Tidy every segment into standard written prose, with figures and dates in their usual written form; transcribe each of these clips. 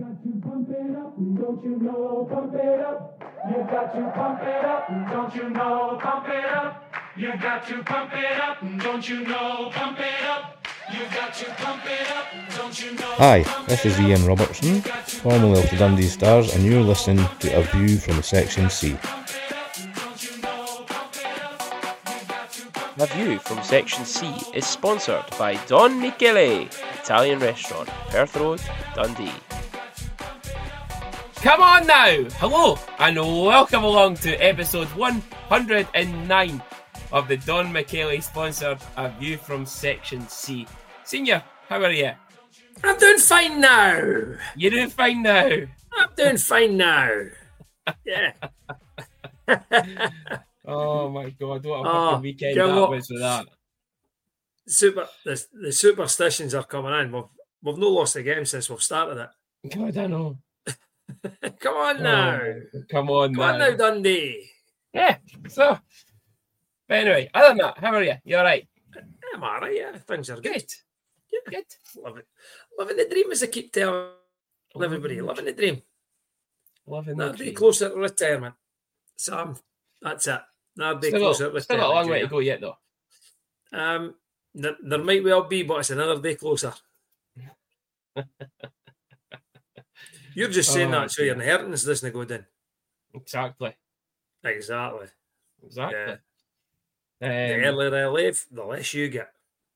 got to pump it up, don't you know? Pump it up. You've got to pump it up, don't you know? Pump it up. You've got to pump it up, don't you know? Pump it up. You've got to pump it up, don't you know? Hi, this is Ian Robertson, formerly of the Dundee Stars, and you're listening to A View from Section C. A View from Section C is sponsored by Don Michele, Italian restaurant, Perth Road, Dundee. Come on now! Hello, and welcome along to episode 109 of the Don Michele sponsored A View from Section C. Senior, how are you? I'm doing fine now. You're doing fine now? I'm doing fine now. Yeah. Oh my God, what a fucking weekend that was with that. The superstitions are coming in. We've not lost a game since we've started it. God, I know. Come on now. Come on now, Dundee. Yeah, so. But anyway, other than that, how are you? You all right? I'm all right, yeah. Things are good. Yeah. Good. Living the dream, as I keep telling everybody. Living the dream. Not be closer to retirement. Sam, that's it. Not be closer to retirement. Still got a long way to go yet, though. There might well be, but it's another day closer. You're just saying that so your inheritance doesn't go down. Exactly. Yeah. The earlier I live, the less you get.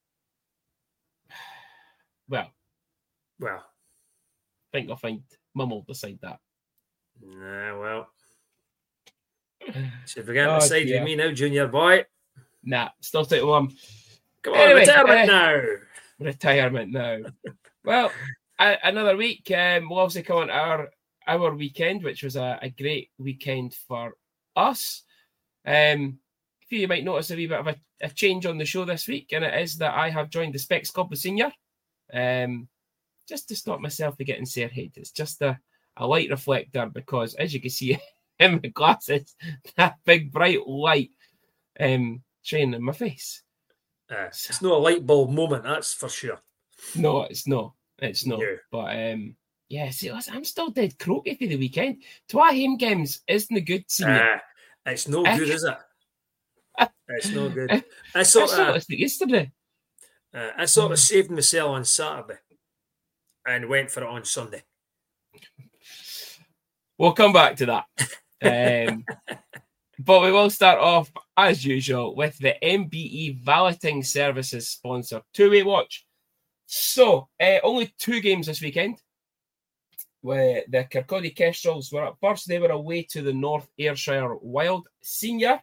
Well. I think I'll find Mum will decide that. Nah, well. So if we're going to decide with me now, junior boy. Nah, still take Mum. Come on, retirement now. Well, another week. We'll obviously come on our weekend, which was a great weekend for us. You might notice a wee bit of a change on the show this week, and it is that I have joined the Specs Club with Senior, just to stop myself from getting hairhead. It's just a light reflector because, as you can see in my glasses, that big bright light shining in my face. It's not a light bulb moment, that's for sure. No, it's not. It's not. Yeah. But see, listen, I'm still dead croaky for the weekend. Twa home games isn't good, Senior. It's no good, is it? It's no good. I yesterday. I sort of saved myself on Saturday and went for it on Sunday. We'll come back to that. But we will start off, as usual, with the MBE Valeting Services sponsor, Two-Way Watch. So, only 2 games this weekend. Where the Kirkcaldy Kestrels were up first. They were away to the North Ayrshire Wild. Senior.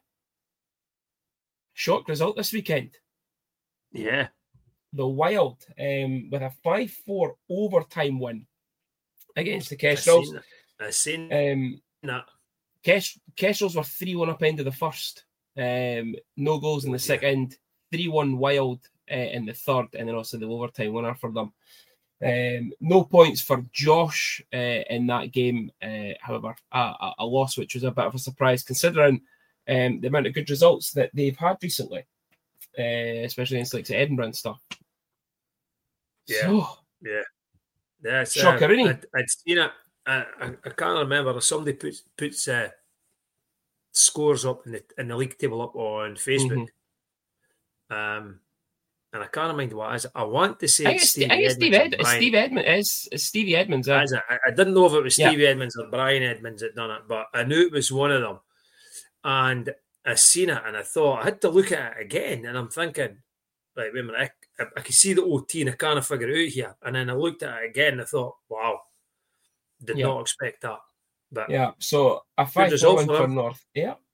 Shock result this weekend. Yeah. The Wild with a 5-4 overtime win against the Kestrels. I've seen that. Kestrels were 3-1 up end of the first. No goals in the second. 3-1 Wild in the third. And then also the overtime winner for them. No points for Josh in that game. However, a loss, which was a bit of a surprise considering the amount of good results that they've had recently, especially against like Edinburgh and stuff. Yeah, shocker, isn't it? I'd seen it. I can't remember if somebody puts scores up in the league table up on Facebook. Mm-hmm. And I can't remember what it is. I want to say it's Stevie Edmonds. It's Stevie Edmonds. I didn't know if it was Stevie Edmonds or Brian Edmonds that done it, but I knew it was one of them. And I seen it, and I thought I had to look at it again. And I'm thinking, right, wait a minute, I can see the OT, and I can't figure it out here. And then I looked at it again, and I thought, wow, did not expect that. But so a 5-4 win for North.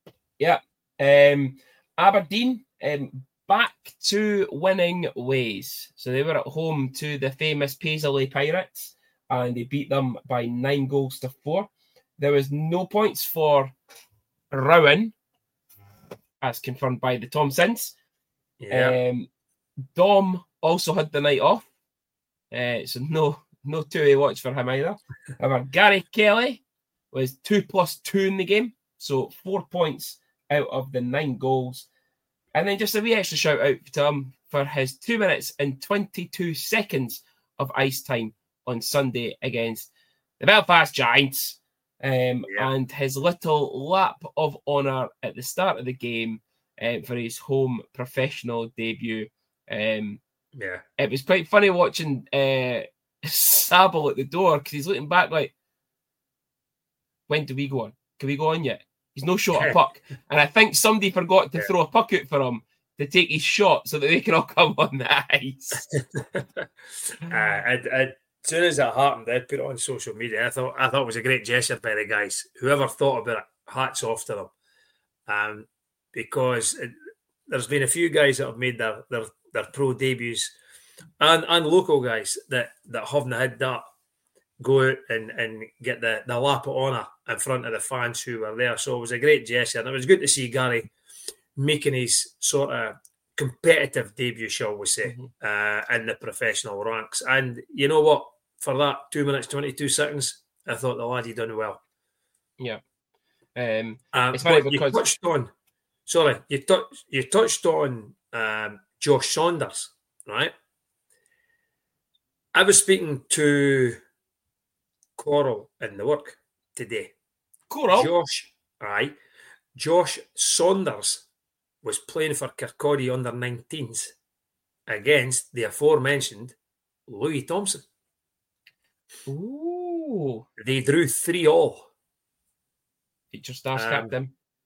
Aberdeen. Back to winning ways. So they were at home to the famous Paisley Pirates and they beat them by 9-4. There was no points for Rowan, as confirmed by the Thompsons. Dom also had the night off. So no two-way watch for him either. However, Gary Kelly was 2+2 in the game. So 4 points out of the 9 goals. And then just a wee extra shout out to him for his 2 minutes and 22 seconds of ice time on Sunday against the Belfast Giants. And his little lap of honour at the start of the game for his home professional debut. It was quite funny watching Sable at the door because he's looking back like, when do we go on? Can we go on yet? He's no shot a puck. And I think somebody forgot to throw a puck out for him to take his shot so that they can all come on the ice. As soon as that happened, I'd put it on social media. I thought it was a great gesture by the guys. Whoever thought about it, hats off to them. Because there's been a few guys that have made their pro debuts and local guys that haven't had that go out and get the lap of honour in front of the fans who were there. So it was a great gesture. And it was good to see Gary making his sort of competitive debut, shall we say, in the professional ranks. And you know what? For that 2 minutes, 22 seconds, I thought the laddie done well. Yeah. It's funny because you touched on Josh Saunders, right? I was speaking to Coral in the work today. Coral? Josh Saunders was playing for Kirkcaldy under 19s against the aforementioned Louis Thompson. Ooh. They drew 3-3. Future Stars captain.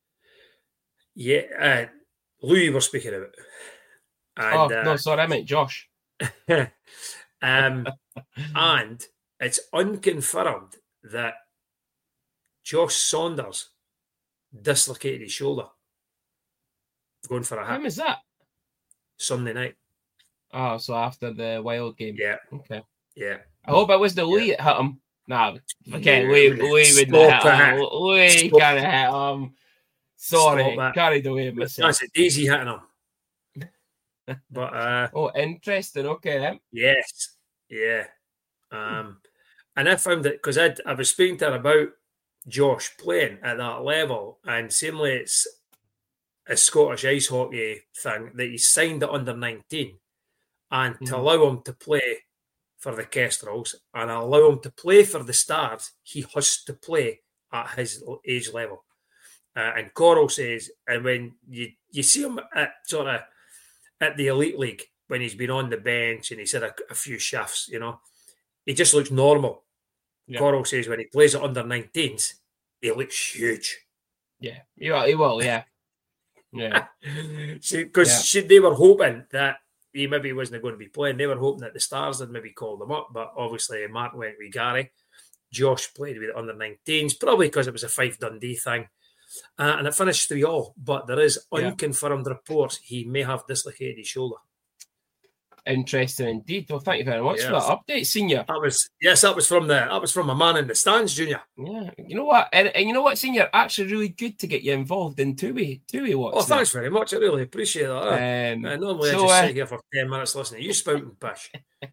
Yeah, Louis we're speaking about. And, no, sorry, I meant Josh. And it's unconfirmed that Josh Saunders dislocated his shoulder going for a hit. When was that? Sunday night. Oh, so after the Wild game. Yeah. Okay. Yeah. I hope it was the Louis that hit him. No, okay, Louis wouldn't hit him. Louis can't hit him. Sorry, carried away with myself. That's a Daisy hitting him. But interesting. Okay then. Yes. Yeah. And I found that because I was speaking to her about Josh playing at that level, and seemingly it's a Scottish ice hockey thing that he signed at under 19, and to allow him to play for the Kestrels and allow him to play for the Stars, he has to play at his age level. And Coral says, and when you see him at the Elite League, when he's been on the bench and he's had a few shifts, you know, he just looks normal. Yeah. Coral says when he plays at under 19s, he looks huge. Yeah, he will, yeah. Yeah. Because they were hoping that he maybe wasn't going to be playing. They were hoping that the Stars had maybe called him up, but obviously Mark went with Gary. Josh played with under 19s, probably because it was a Fife Dundee thing. And it finished 3-3, but there is unconfirmed reports he may have dislocated his shoulder. Interesting indeed. Well, thank you very much for that update, Senior. That was from a man in the stands, Junior. Yeah, you know what, and you know what, Senior, actually really good to get you involved in two-way watching. Oh, thanks very much. I really appreciate that. Normally I just sit here for 10 minutes listening to you spouting pish.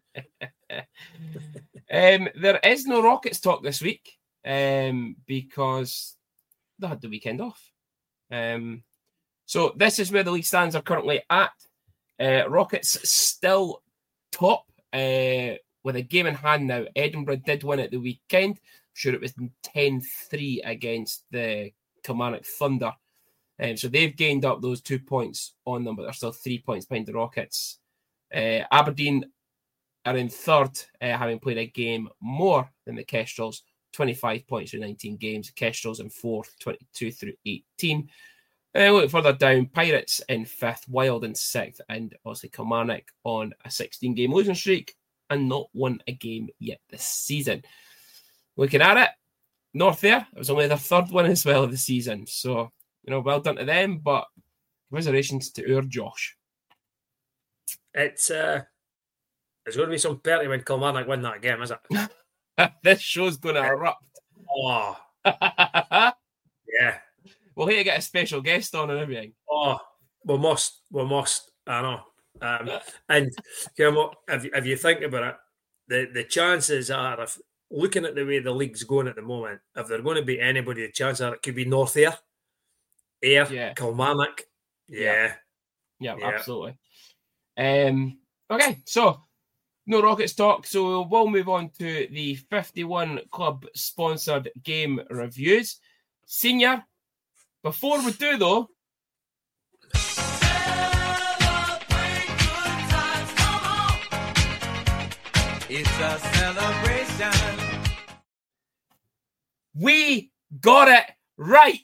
There is no Rockets talk this week because they had the weekend off. So this is where the league stands are currently at. Rockets still top with a game in hand now. Edinburgh did win at the weekend. I'm sure it was 10-3 against the Kilmarnock Thunder. So they've gained up those 2 points on them, but they're still 3 points behind the Rockets. Aberdeen are in third, having played a game more than the Kestrels. 25 points through 19 games. Kestrels in fourth, 22 through 18. Look further down, Pirates in fifth, Wild in sixth, and obviously Kilmarnock on a 16-game losing streak and not won a game yet this season. Looking at it, North there, it was only their third win as well of the season. So, well done to them, but commiserations to our Josh. It's going to be some party when Kilmarnock win that game, is it? This show's going to erupt. Oh. Yeah. We'll here to get a special guest on and everything. Oh, we must. I know. And if you think about it, the chances are, if looking at the way the league's going at the moment, if they're going to beat anybody, the chances are it could be North Ayr, Kilmarnock. Yeah, absolutely. Okay, so No Rockets talk, so we'll move on to the 51 club sponsored game reviews. Senior, before we do though, It's a celebration. we got it right.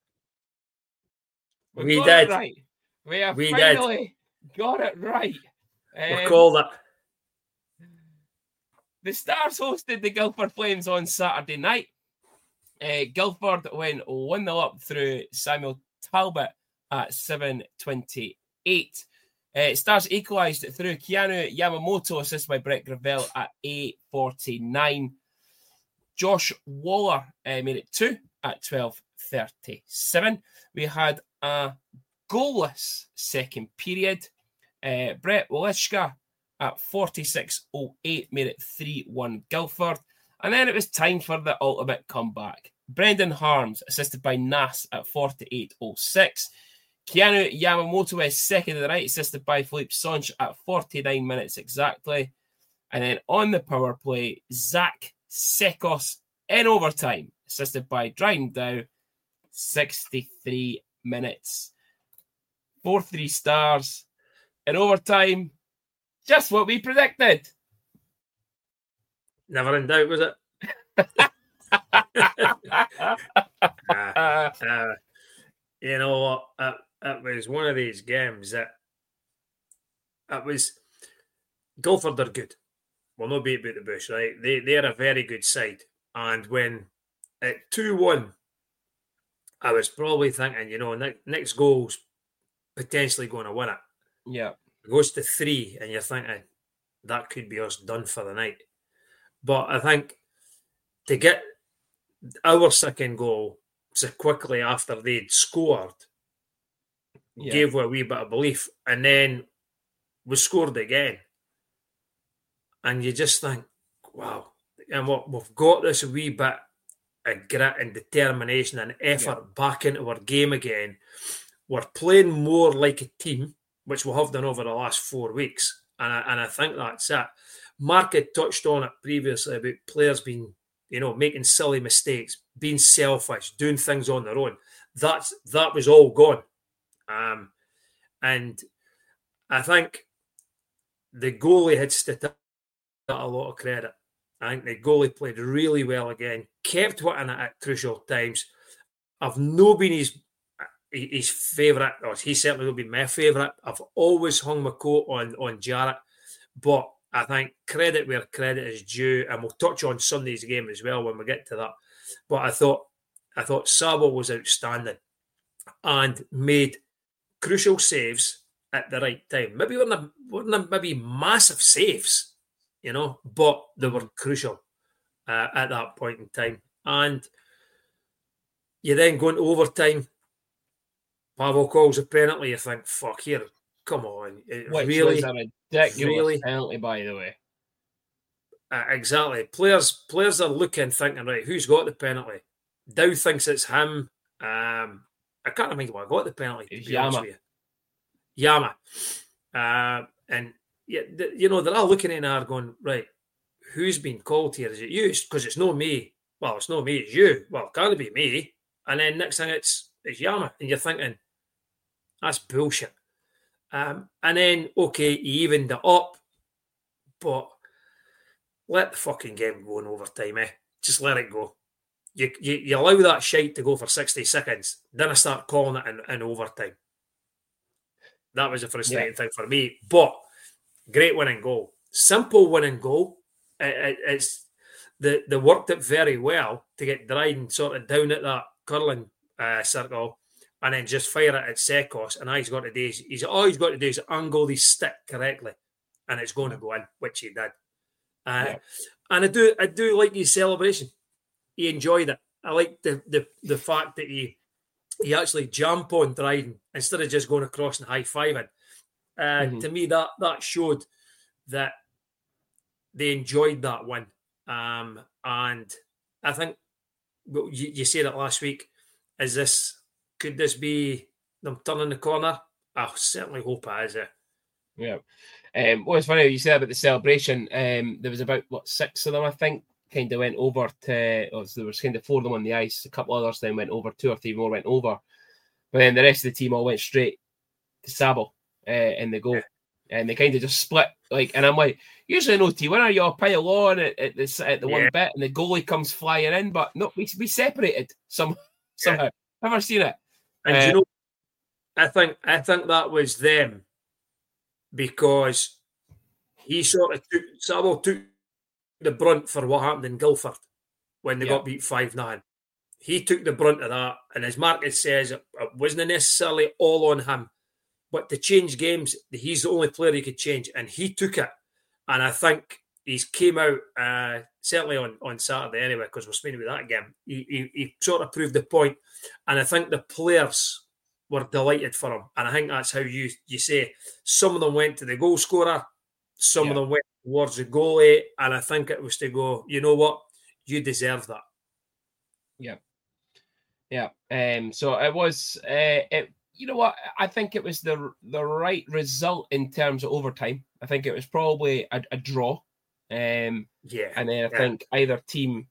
We got did. It right. We have We finally got it right. We called it. The Stars hosted the Guildford Flames on Saturday night. Guildford went 1-0 up through Samuel Talbot at 7:28. Stars equalised through Keanu Yamamoto, assisted by Brett Gravel at 8:49. Josh Waller made it 2 at 12:37. We had a goalless second period. Brett Walishka at 46:08 made it 3-1 Guildford. And then it was time for the ultimate comeback. Brendan Harms, assisted by Nas at 48:06. Keanu Yamamoto is second in the night, assisted by Philippe Sonch at 49 minutes exactly. And then on the power play, Zach Sekos in overtime, assisted by Dryden Dow, 63 minutes. 4-3 Stars in overtime. Just what we predicted. Never in doubt, was it? You know what? It was one of these games that it was. Guildford are good. We'll not beat about the bush, right? They're a very good side. And when at 2-1, I was probably thinking, next goal's potentially going to win it. Yeah. It goes to 3, and you're thinking that could be us done for the night. But I think to get our second goal so quickly after they'd scored gave a wee bit of belief. And then we scored again. And you just think, wow. And we've got this wee bit of grit and determination and effort back into our game again. We're playing more like a team, which we have done over the last 4 weeks. And I think that's it. Mark had touched on it previously about players being, making silly mistakes, being selfish, doing things on their own. That was all gone. And I think the goalie had stood up a lot of credit. I think the goalie played really well again, kept hitting it at crucial times. I've not been his favourite, or he certainly will be my favourite. I've always hung my coat on Jarrett, but I think credit where credit is due, and we'll touch on Sunday's game as well when we get to that. But I thought Sabo was outstanding and made crucial saves at the right time. Maybe weren't maybe massive saves, but they were crucial at that point in time. And you then go into overtime. Pavel calls a penalty. You think, fuck here, come on. Which really was a ridiculous penalty, by the way. Exactly. Players are looking, thinking, right, who's got the penalty? Dow thinks it's him. I can't remember who got the penalty. It's Yama. And they're all looking in there going, right, who's been called here? Is it you? Because it's not me. Well, it's not me, it's you. Well, it can't be me. And then next thing it's Yama. And you're thinking, that's bullshit. And then, okay, he evened it up, but let the fucking game go in overtime, Just let it go. You allow that shite to go for 60 seconds, then I start calling it in overtime. That was a frustrating thing for me. But great winning goal. Simple winning goal. It's they worked it very well to get Dryden sort of down at that curling circle and then just fire it at Sekos. And all he's got to do is angle his stick correctly, and it's going to go in, which he did. And I do like his celebration. He enjoyed it. I like the fact that he actually jumped on Dryden instead of just going across and high-fiving. To me, that showed that they enjoyed that win. And I think you said it last week. Could this be them turning the corner? I certainly hope it is. Yeah. What was funny, you said about the celebration, there was about, 6 of them, I think, kind of went over to, there was kind of 4 of them on the ice, a couple others then went over, 2 or 3 more went over. But then the rest of the team all went straight to Sabo in the goal. Yeah. And they kind of just split, and I'm like, usually no T winner, you all pile on at the one bit, and the goalie comes flying in, but no, we separated somehow. Never seen it. And you know, I think that was them, because Sabo took the brunt for what happened in Guildford when they got beat 5-9. He took the brunt of that, and as Marcus says, it wasn't necessarily all on him. But to change games, he's the only player he could change, and he took it. And I think he's came out, certainly on Saturday anyway, because we're speaking about that game. He sort of proved the point, and I think the players were delighted for him. And I think that's how you say, some of them went to the goal scorer, some of them went towards the goalie, and I think it was to go, you know what, you deserve that. Yeah. So it was, you know what? I think it was the right result in terms of overtime. I think it was probably a draw. And then I think either team,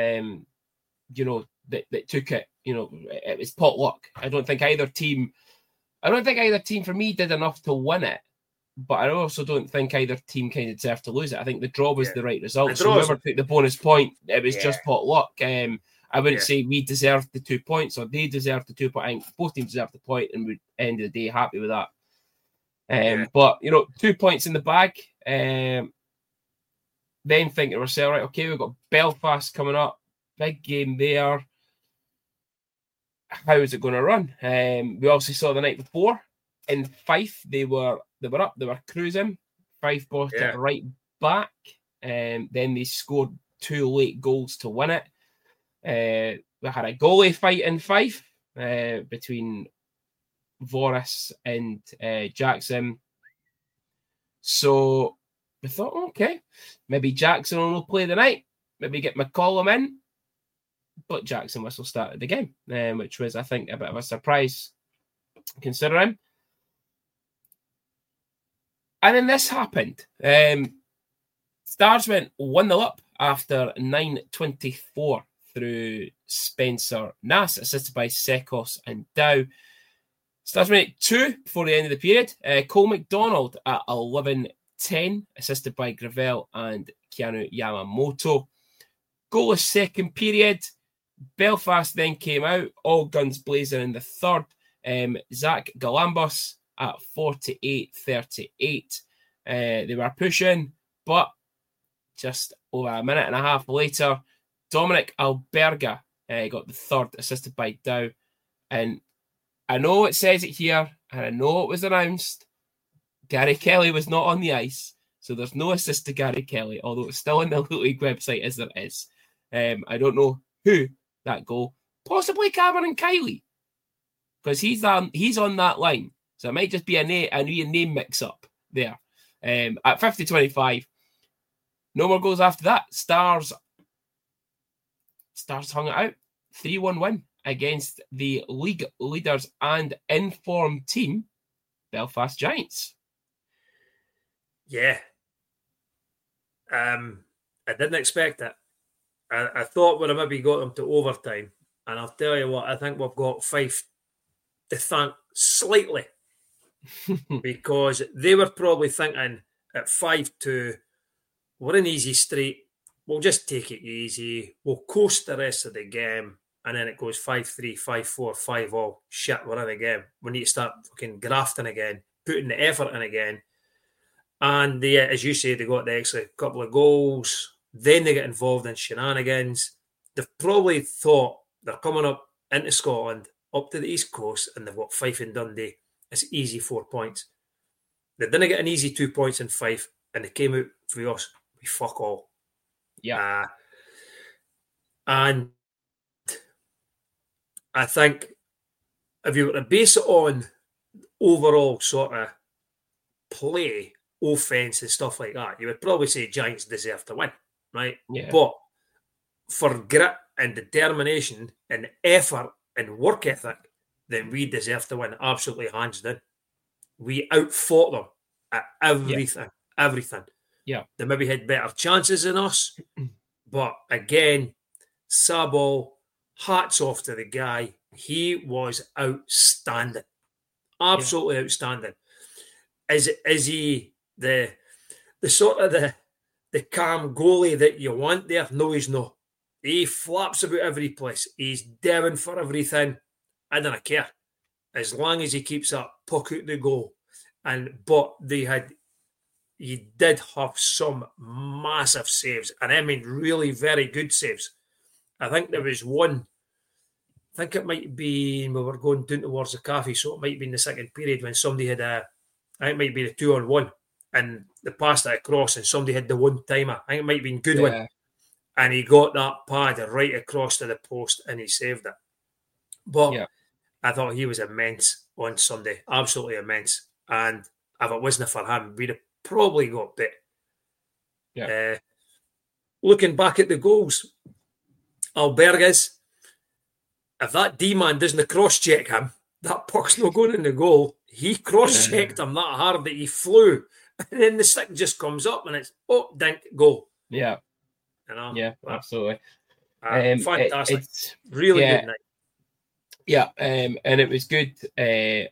that took it, it was pot luck. I don't think either team for me did enough to win it. But I also don't think either team kind of deserved to lose it. I think the draw was the right result. So whoever took the bonus point, it was just pot luck. I wouldn't say we deserved the 2 points or they deserved the 2 points. I think both teams deserved the point, and we'd end of the day happy with that. But 2 points in the bag. Then thinking to ourselves, right, okay, we've got Belfast coming up, big game there. How is it going to run? We also saw the night before in Fife, they were up, they were cruising. Fife brought it right back, and then they scored 2 late goals to win it. We had a goalie fight in Fife between Voris and Jackson. So we thought, okay, maybe Jackson will play the night, maybe get McCollum in. But Jackson Whistle started the game, which was, I think, a bit of a surprise considering. And then this happened. Stars went 1-0 up after 9:24 through Spencer Nass, assisted by Sekos and Dow. Stars went 2 before the end of the period. Cole McDonald at 11:10, assisted by Gravel and Keanu Yamamoto. Goalless second period. Belfast then came out, all guns blazing in the third. Zach Galambos at 48:38. They were pushing, but just over a minute and a half later, Dominic Alberga got the third, assisted by Dow. And I know it says it here, and I know it was announced. Gary Kelly was not on the ice, so there's no assist to Gary Kelly, although it's still on the Little League website as there is. I don't know who that goal, possibly Cameron Kiley, because he's on that line. So it might just be a name mix-up there. At 50-25, no more goals after that. Stars hung it out. 3-1 win against the league leaders and informed team, Belfast Giants. Yeah. I didn't expect it. I thought we'd have maybe got them to overtime. And I'll tell you what, I think we've got Fife to thank slightly. Because they were probably thinking at 5-2, we're an easy street. We'll just take it easy. We'll coast the rest of the game. And then it goes 5-3, 5-4, 5-all. Shit, we're in the game. We need to start fucking grafting again, putting the effort in again. And they, as you say, they got the extra couple of goals. Then they get involved in shenanigans. They've probably thought they're coming up into Scotland, up to the East Coast, and they've got Fife and Dundee. It's easy 4 points. They didn't get an easy 2 points in Fife, and they came out for us with fuck all. Yeah. And I think if you were to base it on overall sort of play, offense and stuff like that, you would probably say Giants deserve to win, right? Yeah. But for grit and determination and effort and work ethic, then we deserve to win, absolutely hands down. We outfought them at everything. Everything. Yeah. They maybe had better chances than us. But again, Sabol, hats off to the guy. He was outstanding. Absolutely outstanding. Is he the sort of the calm goalie that you want there? No, he's not. He flaps about every place. He's daring for everything. I don't care. As long as he keeps that puck out the goal. But he did have some massive saves. And I mean really very good saves. I think there was one. I think it might be we were going down towards the cafe, so it might be in the second period when somebody had I think it might be the 2-on-1 and they passed it across and somebody had the one timer. I think it might be Goodwin. And he got that pad right across to the post and he saved it. But I thought he was immense on Sunday. Absolutely immense. And if it wasn't for him, we'd have probably got bit. Yeah. Looking back at the goals, Albergas, if that D-man doesn't cross-check him, that puck's not going in the goal. He cross-checked him that hard that he flew. And then the stick just comes up and it's, dink, goal. Yeah. You know? Yeah, absolutely. Fantastic. Really good night. Yeah, and it was good. I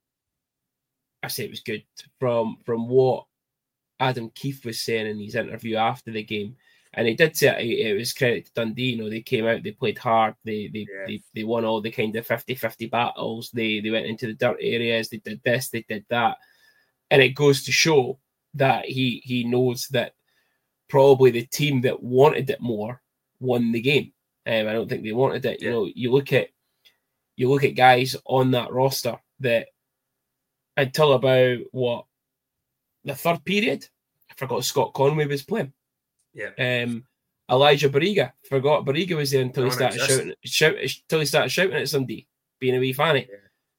say it was good from what Adam Keefe was saying in his interview after the game. And he did say it was credit to Dundee. You know, they came out, they played hard, they won all the kind of 50-50 battles. They went into the dirt areas, they did this, they did that. And it goes to show that he knows that probably the team that wanted it more won the game. I don't think they wanted it. You know, you look at guys on that roster that until about the third period, I forgot Scott Conway was playing. Yeah. Elijah Barriga. Forgot Barriga was there until he started shouting at somebody, being a wee fanny.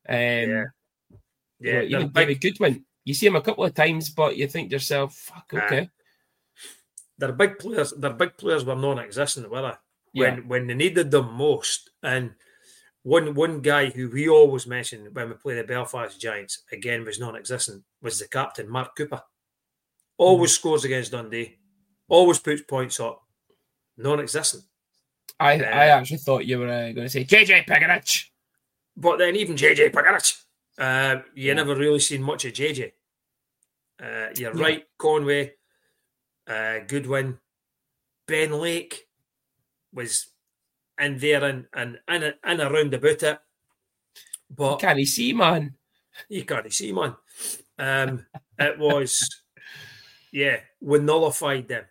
Even David Goodwin. You see him a couple of times, but you think to yourself, "Fuck, okay." They're big players. Their big players were non-existent, were they? When they needed them most. And one guy who we always mention when we play the Belfast Giants again was non-existent was the captain, Mark Cooper. Always scores against Dundee. Always puts points up. Non-existent. I actually thought you were going to say JJ Pegarich. But then even JJ Pegarich, you never really seen much of JJ. You're right, Conway, Goodwin, Ben Lake was in there and around about it. But you can't see, man. You can't see, man. It was, we nullified them.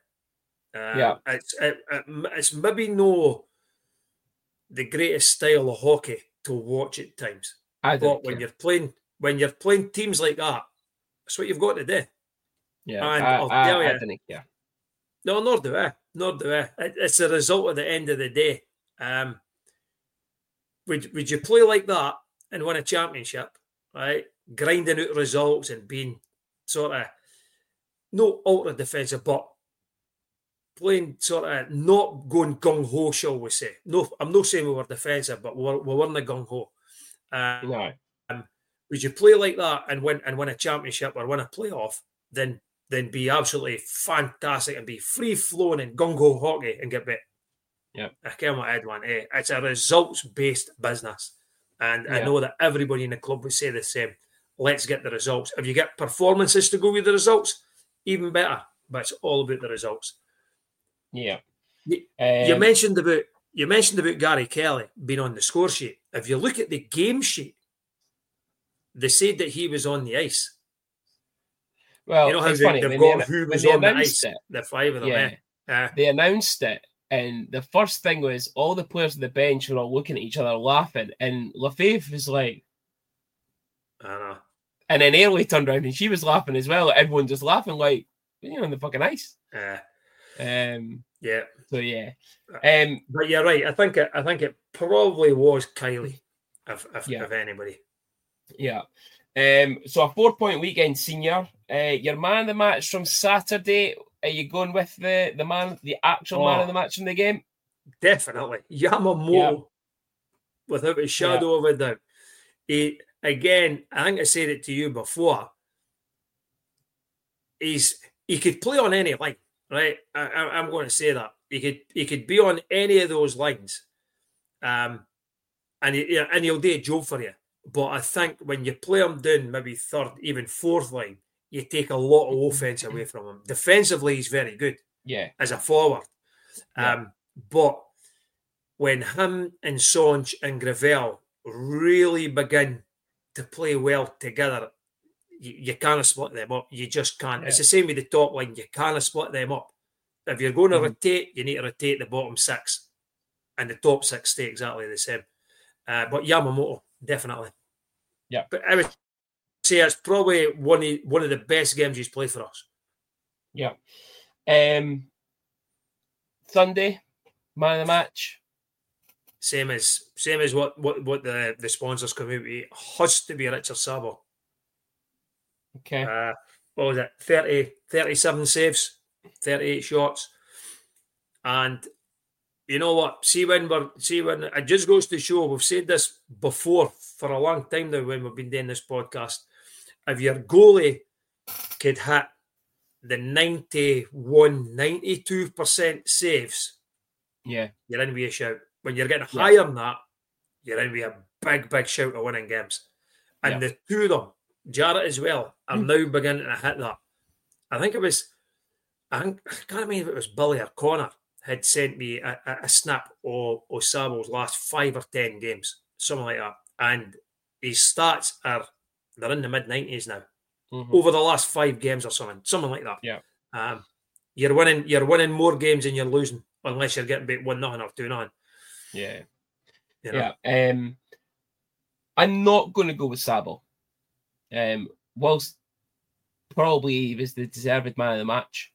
It's maybe no the greatest style of hockey to watch at times. But when you're playing teams like that, that's what you've got to do. Yeah, and I'll tell you, I didn't care. No, nor do I. It's a result at the end of the day. Would you play like that and win a championship, right? Grinding out results and being sort of no ultra defensive, but playing sort of not going gung-ho, shall we say. No, I'm not saying we were defensive, but we weren't gung-ho. No. Would you play like that and win a championship or win a playoff, then be absolutely fantastic and be free-flowing and gung-ho hockey and get bit? Yeah. I can't what I'd want. It's a results-based business. And I know that everybody in the club would say the same. Let's get the results. If you get performances to go with the results, even better. But it's all about the results. Yeah. You mentioned about Gary Kelly being on the score sheet. If you look at the game sheet, they said that he was on the ice. Well, you know how it's funny. they've got who was on the ice. The five of them. They announced it, and the first thing was all the players on the bench were all looking at each other laughing, and Lefebvre was like, I know. And then Airlie turned around and she was laughing as well. Everyone just laughing like, you're on the fucking ice. So yeah. But you're right. I think it probably was Kylie, if anybody. Yeah. So a 4-point weekend, senior. Your man of the match from Saturday. Are you going with the actual man of the match in the game? Definitely. Yamamoto, without a shadow of a doubt. Again, I think I said it to you before. he could play on any line, right? I'm going to say that he could be on any of those lines, and he'll do a job for you. But I think when you play him down maybe third, even fourth line, you take a lot of offense away from him. Defensively, he's very good. Yeah, as a forward. But when him and Sonch and Gravel really begin to play well together, you can't split them up. You just can't. Yeah. It's the same with the top line. You can't split them up. If you're going to rotate, you need to rotate the bottom six, and the top six stay exactly the same. But Yamamoto, definitely. Yeah. But I would say it's probably one of the best games he's played for us. Yeah. Sunday, man of the match. Same as what the sponsors come out with. It has to be Richard Sabo. Okay. What was it? 37 saves, 38 shots. And you know what? See when it just goes to show, we've said this before for a long time now when we've been doing this podcast. If your goalie could hit the 92% saves, yeah, you're in with a shout. When you're getting higher than that, you're in with a big shout of winning games. And the two of them, Jarrett as well, are now beginning to hit that. I can't remember if it was Billy or Connor had sent me a snap of Sabo's last 5 or 10 games, something like that. And his stats they're in the mid-90s now. Over the last 5 games or something like that. Yeah. You're winning more games than you're losing, unless you're getting beat 1-0 or 2-0. Yeah. You know? Yeah. I'm not going to go with Sabo. Whilst probably he was the deserved man of the match,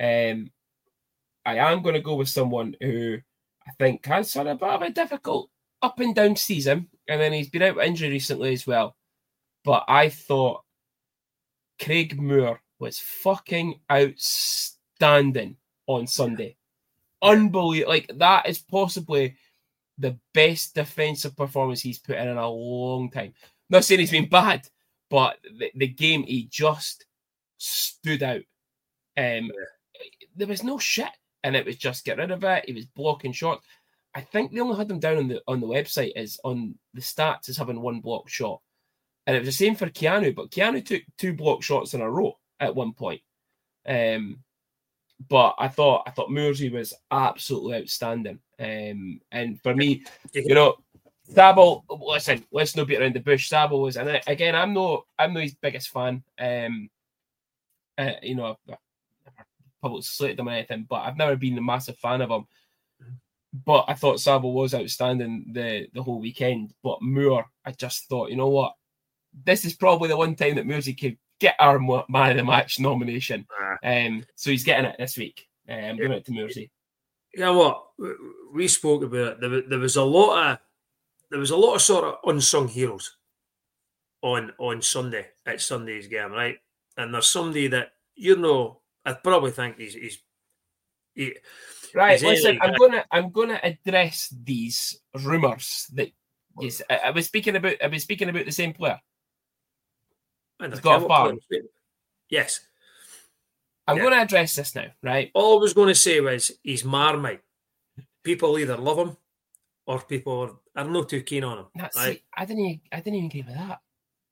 I am going to go with someone who I think has had a bit of a difficult up and down season, and then he's been out with injury recently as well. But I thought Craig Moore was fucking outstanding on Sunday. Unbelievable. Like, that is possibly the best defensive performance he's put in a long time. Not saying he's been bad, but the game, he just stood out. There was no shit, and it was just get rid of it. He was blocking shots. I think they only had him down on the website as on the stats as having one blocked shot. And it was the same for Keanu, but Keanu took 2 block shots in a row at one point. But I thought Moorsey was absolutely outstanding. And for me, you know, Sabo, listen, let's not beat around the bush. Sabo was, and again, I'm not his biggest fan. You know, I've never publicly slated him or anything, but I've never been a massive fan of him. But I thought Sabo was outstanding the whole weekend. But Moore, I just thought, you know what? This is probably the one time that Moorsey could get our man of the match nomination. So he's getting it this week. I'm giving it to Moorsey. You know what? We spoke about it. There was a lot of sort of unsung heroes on Sunday at Sunday's game, right? And there's somebody that, you know, I probably think he's right. Listen, I'm gonna address these rumours that I was speaking about the same player. He's got a farm. Yes. I'm going to address this now, right? All I was going to say was he's Marmite. People either love him or people are not too keen on him. Right? I didn't even agree with that.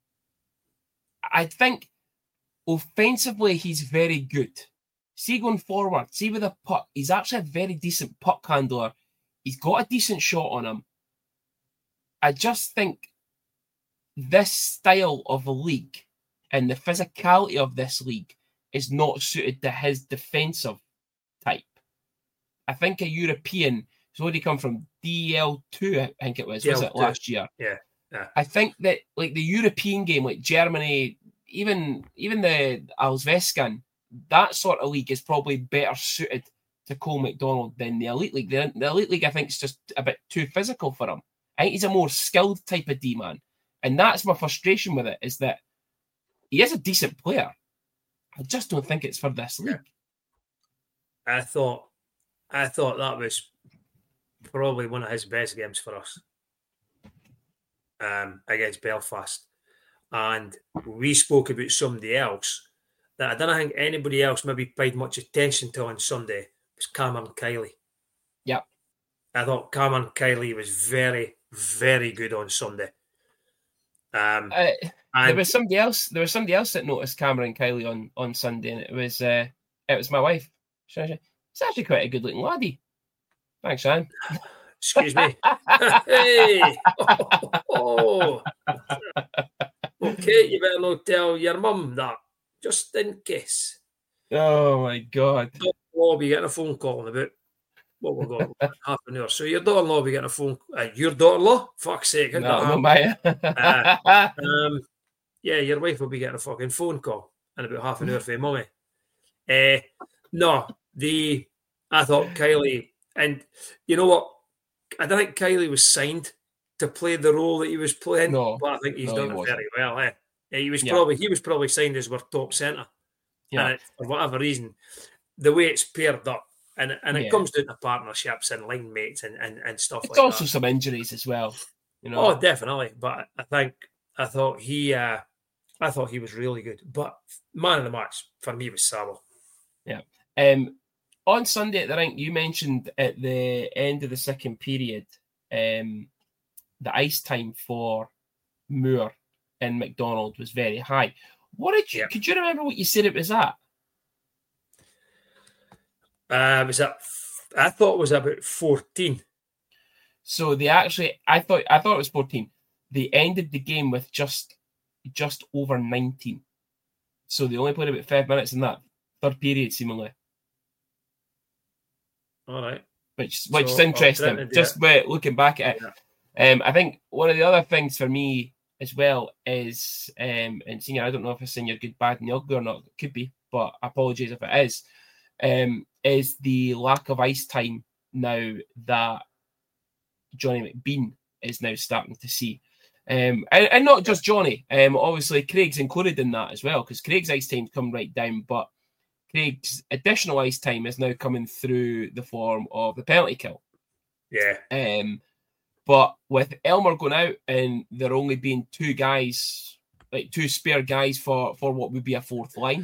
I think offensively he's very good. See, going forward, see with a puck, he's actually a very decent puck handler. He's got a decent shot on him. I just think this style of a league and the physicality of this league is not suited to his defensive type. I think a European, so where did he come from? DL2, I think it was it last year? Yeah. I think that like the European game, like Germany, even the Allsvenskan, that sort of league is probably better suited to Cole McDonald than the Elite League. The Elite League, I think, is just a bit too physical for him. I think he's a more skilled type of D-man. And that's my frustration with it, is that he is a decent player. I just don't think it's for this league. I thought that was probably one of his best games for us against Belfast. And we spoke about somebody else that I don't think anybody else maybe paid much attention to on Sunday was Cameron Kiley. Yep. I thought Cameron Kiley was very, very good on Sunday. There was somebody else that noticed Cameron Kiley on Sunday, and it was my wife. He's actually quite a good looking laddie. Thanks, Shan. Excuse me. Hey. Oh. Okay, you better not tell your mum that, just in case. Oh my God. Your daughter-in-law will be getting a phone call in about, what we've got, half an hour. So your daughter-in-law will be getting a phone your daughter-in-law? Fuck's sake. No, Maya. Yeah, your wife will be getting a fucking phone call in about half an hour for your mummy. No, I thought Kiley, and you know what? I don't think Kiley was signed to play the role that he was playing, but I think he's done it very well. He was probably signed as our top centre. And for whatever reason, the way it's paired up, and it comes down to partnerships and line mates and stuff like that. It's also some injuries as well. You know? Oh, definitely. But I thought he was really good. But man of the match for me was Sabo. Yeah. On Sunday at the rink, you mentioned at the end of the second period, the ice time for Moore and McDonald was very high. Could you remember what you said it was at? I thought it was about 14. So I thought it was 14. They ended the game with just over 19. So they only played about 5 minutes in that third period, seemingly. All right. Which is interesting. Just looking back at it. Yeah. I think one of the other things for me as well is, and Senior, I don't know if it's Senior good, bad, and the ugly or not. It could be, but apologies if it is the lack of ice time now that Johnny McBean is now starting to see. And not just Johnny. Obviously, Craig's included in that as well, because Craig's ice time's come right down, but Craig's additional ice time is now coming through the form of the penalty kill. Yeah. But with Elmer going out and there only being two guys, like two spare guys for what would be a fourth line,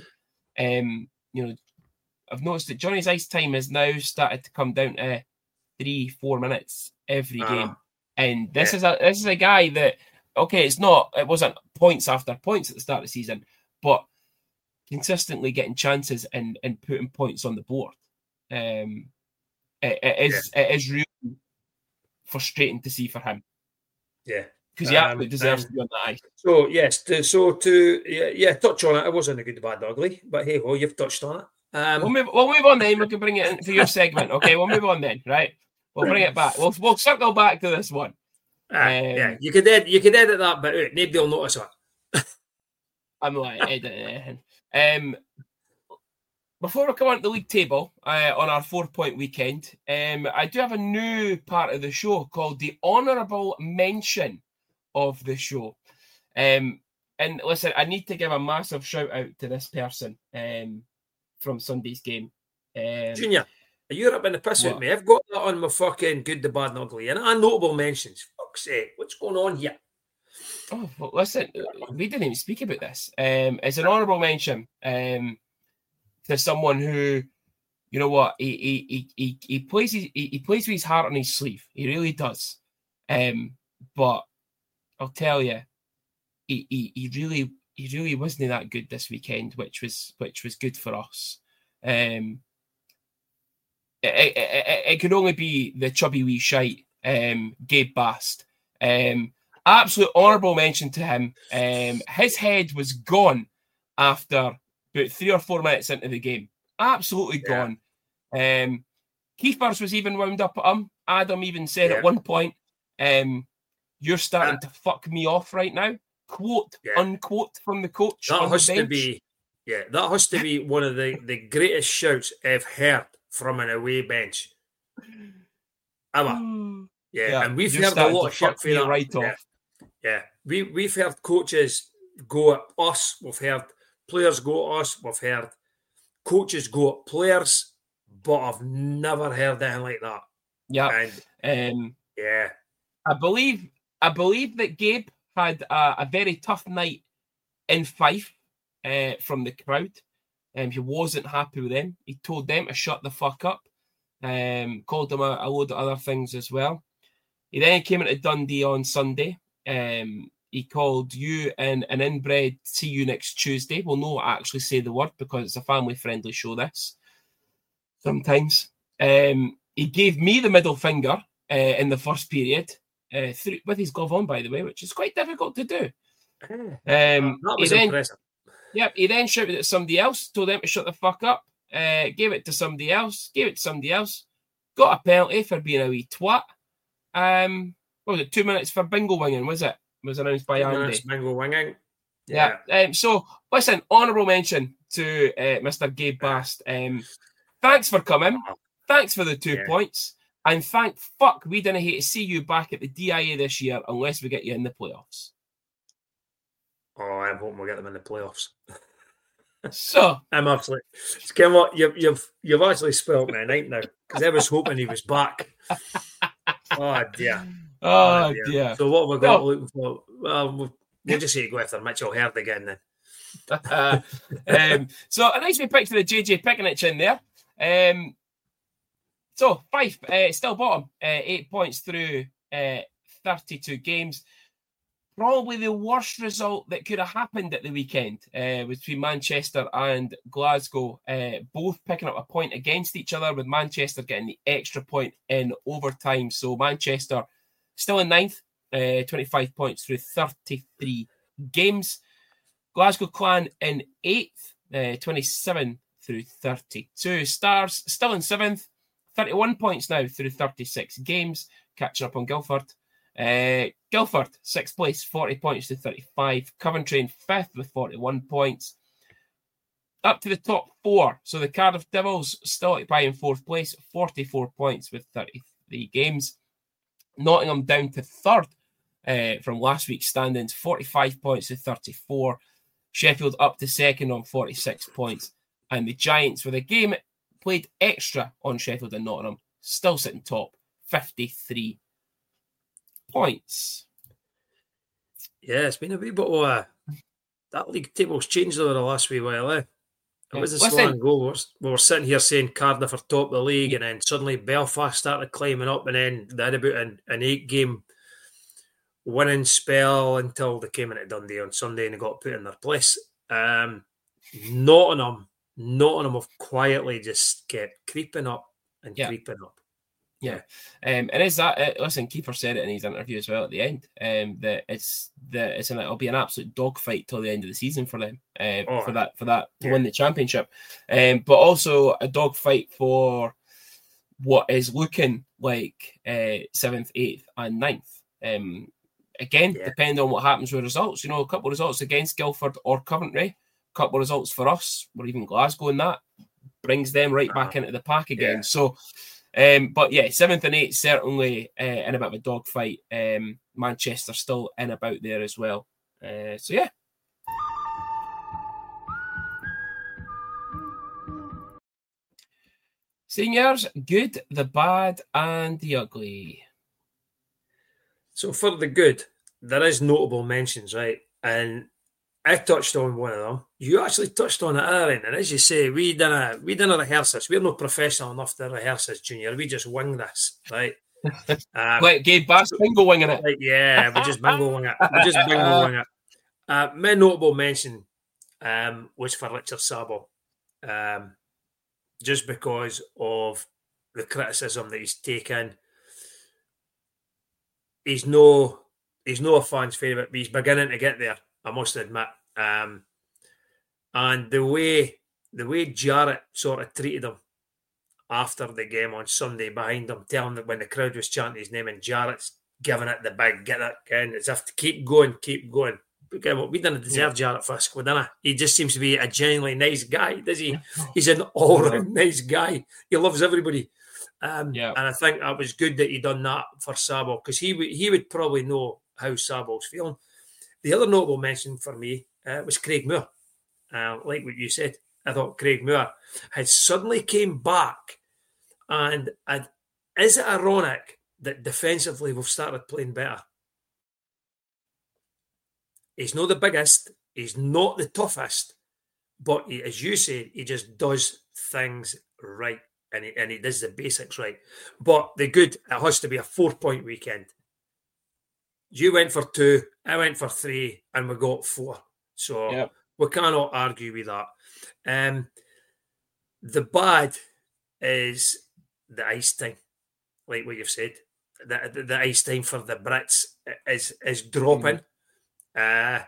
I've noticed that Johnny's ice time has now started to come down to 3-4 minutes every game. And this is a guy that, it wasn't points after points at the start of the season, but consistently getting chances and putting points on the board. It is really frustrating to see for him. Yeah. Because he absolutely deserves to be on that ice. So, yes, touch on it. It wasn't a good, bad, ugly, but hey, you've touched on it. We'll move on then. We can bring it in for your segment. Okay, we'll move on then, right? We'll bring it back. We'll circle back to this one. You could edit that bit out. Nobody will notice it. I'm like editing anything. Before we come on to the league table on our 4-point weekend, I do have a new part of the show called the honourable mention of the show. And listen, I need to give a massive shout out to this person from Sunday's game. Junior, are you up in the piss with me? I've got that on my fucking good, the bad, and ugly, and notable mentions. Fuck's sake, what's going on here? Oh, well, listen, we didn't even speak about this. It's an honourable mention to someone who, you know what, he plays with his heart on his sleeve. He really does. But I'll tell you, he really wasn't that good this weekend, which was good for us. It could only be the chubby wee shite, Gabe Bast. Absolute honourable mention to him. His head was gone after about 3 or 4 minutes into the game. Absolutely gone. Keepers was even wound up at him. Adam even said at one point, you're starting to fuck me off right now. Quote, unquote, from the coach. That has to be one of the greatest shouts I've heard from an away bench ever. And we've heard a lot of shit for that. Right off. Yeah. We've heard coaches go at us. We've heard players go at us. We've heard coaches go at players, but I've never heard anything like that. Yeah. I believe that Gabe had a very tough night in Fife from the crowd. He wasn't happy with them. He told them to shut the fuck up. Called them a load of other things as well. He then came into Dundee on Sunday. He called you an inbred see you next Tuesday. We'll not actually say the word because it's a family-friendly show, this. Sometimes. He gave me the middle finger in the first period, with his glove on, by the way, which is quite difficult to do. That was impressive. Yep, he then shouted at somebody else, told them to shut the fuck up, gave it to somebody else, got a penalty for being a wee twat. What was it, 2 minutes for bingo winging, was it? It was announced by Andy. Bingo winging. Yeah. So, listen, honourable mention to Mr. Gabe Bast. Thanks for coming. Thanks for the 2 points. And thank fuck we didn't hate to see you back at the DIA this year unless we get you in the playoffs. Oh, I'm hoping we'll get them in the playoffs. So I'm absolutely. Kim, what you've actually spoilt me night now because I was hoping he was back. Oh dear. Oh dear. So what have we got looking for? Well, we'll just say to go after Mitchell Herd again then. So a nice wee picture of JJ Pickenich in there. So Fife still bottom, 8 points through 32 games. Probably the worst result that could have happened at the weekend was between Manchester and Glasgow, both picking up a point against each other, with Manchester getting the extra point in overtime. So Manchester still in ninth, 25 points through 33 games. Glasgow Clan in 8th, 27 through 32. Stars still in 7th, 31 points now through 36 games, catching up on Guildford. Guildford, 6th place, 40 points to 35. Coventry in 5th with 41 points. Up to the top 4. So the Cardiff Devils still occupying 4th place, 44 points with 33 games. Nottingham down to 3rd from last week's standings, 45 points to 34. Sheffield up to 2nd on 46 points. And the Giants, with a game played extra on Sheffield and Nottingham, still sitting top, 53 points. Yeah, it's been a wee bit of that league table's changed over the last wee while. It was a slow and go. We were sitting here saying Cardiff are top of the league, and then suddenly Belfast started climbing up, and then they had about an 8-game winning spell until they came into Dundee on Sunday and they got put in their place. Nottingham have quietly just kept creeping up and creeping up. Yeah. And is that listen, Kiefer said it in his interview as well at the end, that it'll be an absolute dogfight till the end of the season for them, for that to win the championship. But also a dogfight for what is looking like 7th, 8th, and 9th. Depending on what happens with results. You know, a couple of results against Guildford or Coventry, a couple of results for us, or even Glasgow, and that brings them right back into the pack again. So but yeah, 7th and 8th certainly in a bit of a dogfight. Manchester still in about there as well. So yeah. Seniors, good, the bad, and the ugly. So for the good, there is notable mentions, right? And I touched on one of them. You actually touched on it earlier, and as you say, we didn't rehearse this. We're not professional enough to rehearse this, Junior. We just wing this, right? Like Gabe Bass bingo winging it. Like, yeah, we just bingo wing it. My notable mention was for Richard Sabo, just because of the criticism that he's taken. He's no a fan's favourite, but he's beginning to get there, I must admit. And the way Jarrett sort of treated him after the game on Sunday behind him, telling that when the crowd was chanting his name and Jarrett's giving it the big, get that again, as if to keep going. Okay, well, we didn't deserve Jarrett Fisk, didn't I? He just seems to be a genuinely nice guy, does he? He's an all-round nice guy. He loves everybody. And I think that was good that he done that for Sabo, because he would probably know how Sabo's feeling. The other notable mention for me was Craig Moore. Like what you said, I thought Craig Moore had suddenly came back, and is it ironic that defensively we've started playing better? He's not the biggest, he's not the toughest, But as you said, he just does things right, and he does the basics right. But it has to be a 4-point weekend. You went for 2, I went for 3, and we got 4. So we cannot argue with that. The bad is the ice time, like what you've said. The ice time for the Brits is dropping. And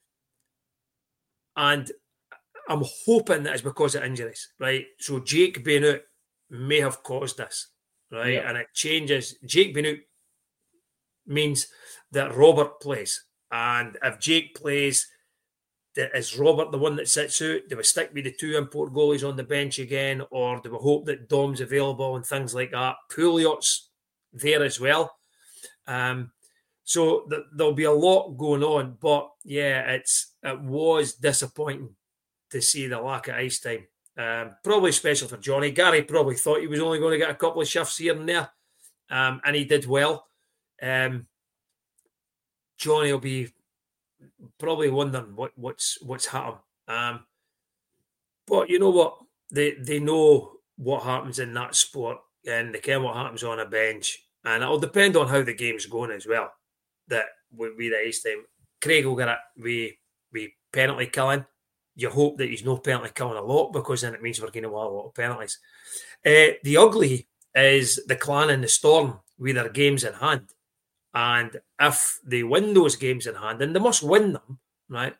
I'm hoping that it's because of injuries, right? So Jake being out may have caused this, right? And it changes. Jake being out means that Robert plays. And if Jake plays, is Robert the one that sits out? Do we stick with the 2 import goalies on the bench again? Or do we hope that Dom's available and things like that? Pouliot's there as well. So there'll be a lot going on. But yeah, it was disappointing to see the lack of ice time. Probably special for Johnny. Gary probably thought he was only going to get a couple of shifts here and there. And he did well. Johnny will be probably wondering what's happened. But you know what? They know what happens in that sport, and they care what happens on a bench. And it'll depend on how the game's going as well. That with the ice time. Craig will get it with penalty killing. You hope that he's no penalty killing a lot, because then it means we're going to have a lot of penalties. The ugly is the Clan and the Storm with their games in hand. And if they win those games in hand, and they must win them, right?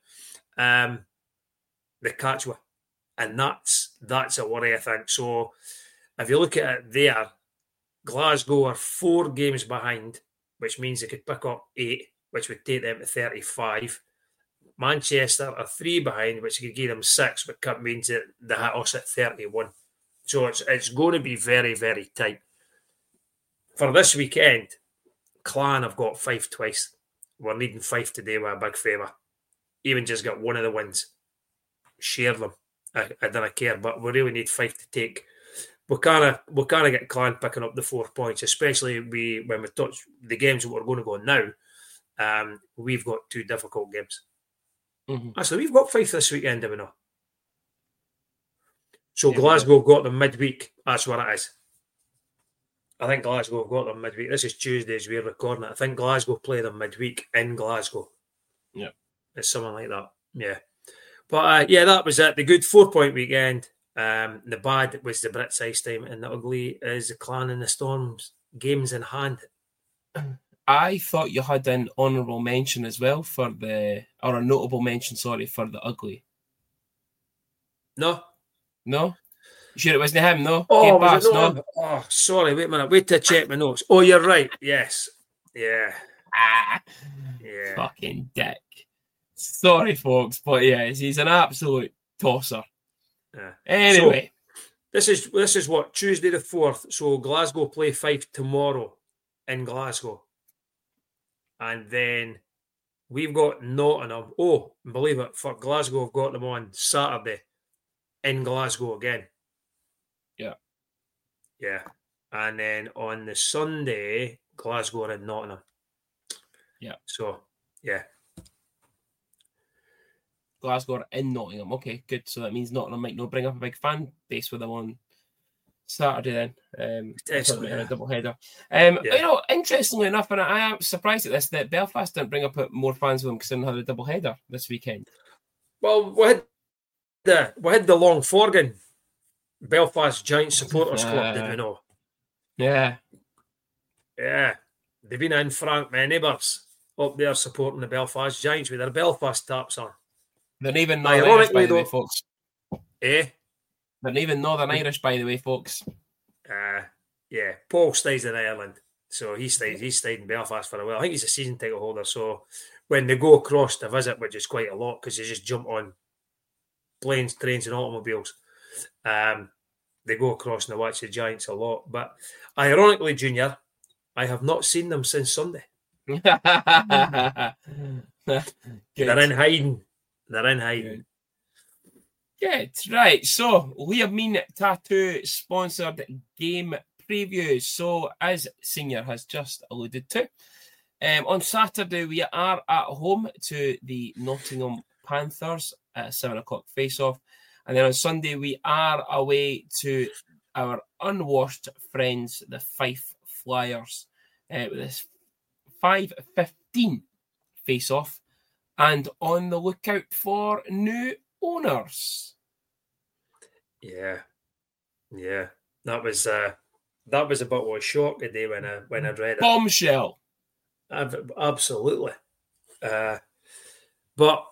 They catch one. And that's a worry, I think. So if you look at it there, Glasgow are 4 games behind, which means they could pick up 8, which would take them to 35. Manchester are 3 behind, which could give them 6, but means that they hit us at 31. So it's going to be very, very tight. For this weekend, Clan have got Fife twice. We're needing Fife today with a big favour. Even just got one of the wins. Share them. I don't care, but we really need Fife to take. We kind of get Clan picking up the 4 points, especially when we touch the games that we're going to go now. We've got 2 difficult games. Actually, we've got Fife this weekend, do we not? So Glasgow got them midweek. That's what it is. I think Glasgow have got them midweek. This is Tuesday as we're recording it. I think Glasgow play them midweek in Glasgow. Yeah. It's something like that. Yeah. But that was it. The good 4-point weekend. The bad was the Brits ice time, and the ugly is the Clan and the Storms games in hand. I thought you had an honourable mention as well or a notable mention, for the ugly. No? You sure it wasn't him, no? Oh, was it not him? Oh, sorry, wait a minute. Wait to check my notes. Oh, you're right. Yes. Yeah. Yeah. Fucking dick. Sorry, folks, but yeah, he's an absolute tosser. Yeah. Anyway. So, this is what? Tuesday the 4th. So Glasgow play Fife tomorrow in Glasgow. And then we've got Nottingham. Oh, believe it, for Glasgow, I've got them on Saturday in Glasgow again. Yeah. And then on the Sunday, Glasgow are in Nottingham. Yeah. So, yeah. Glasgow are in Nottingham. Okay, good. So that means Nottingham might not bring up a big fan base with them on Saturday then. A double header. Interestingly enough, and I am surprised at this, that Belfast didn't bring up more fans with them because they had a double header this weekend. Well, we had the Long Forgan Belfast Giants Supporters Club, did we know? Yeah. Yeah. They've been in Frank Neighbours up there supporting the Belfast Giants with their Belfast taps on. They're even Northern Irish, by the way, folks. Eh? They're even Northern Irish, by the way, folks. Yeah. Paul stays in Ireland. So he stayed in Belfast for a while. I think he's a season ticket holder. So when they go across to visit, which is quite a lot because they just jump on planes, trains and automobiles, they go across and they watch the Giants a lot. But ironically, Junior, I have not seen them since Sunday. They're in hiding. Good, right. So, Liam Mean Tattoo sponsored game previews. So, as Senior has just alluded to, on Saturday we are at home to the Nottingham Panthers. at a 7 o'clock face-off. And then on Sunday, we are away to our unwashed friends, the Fife Flyers, with this 5:15 face-off, and on the lookout for new owners. Yeah. That was a bit of a shock today when I read it. Bombshell. Absolutely. But